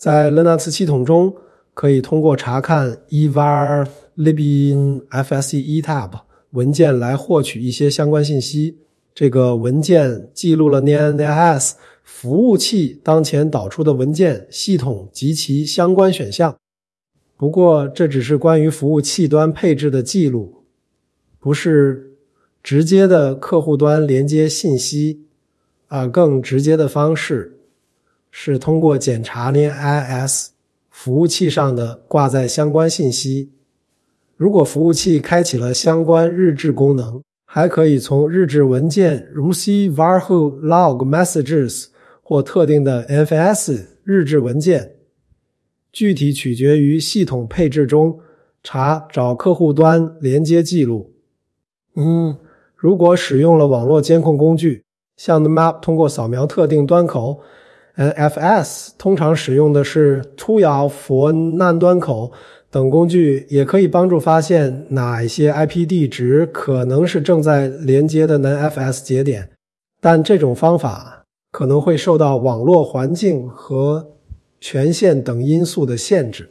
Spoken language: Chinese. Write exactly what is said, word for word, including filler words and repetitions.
在 Linux 系统中，可以通过查看 evar libin fse etab 文件来获取一些相关信息。这个文件记录了 NIS 服务器当前导出的文件系统及其相关选项。不过这只是关于服务器端配置的记录，不是直接的客户端连接信息，啊，更直接的方式是通过检查 NIS 服务器上的挂载相关信息。如果服务器开启了相关日志功能，还可以从日志文件 ruc varhu log messages 或特定的 N F S 日志文件，具体取决于系统配置中查找客户端连接记录。嗯，如果使用了网络监控工具，像 Nmap 通过扫描特定端口， N F S 通常使用的是 Tuyao 佛难端口等工具，也可以帮助发现哪一些 I P 地址可能是正在连接的 N F S 节点，但这种方法可能会受到网络环境和权限等因素的限制。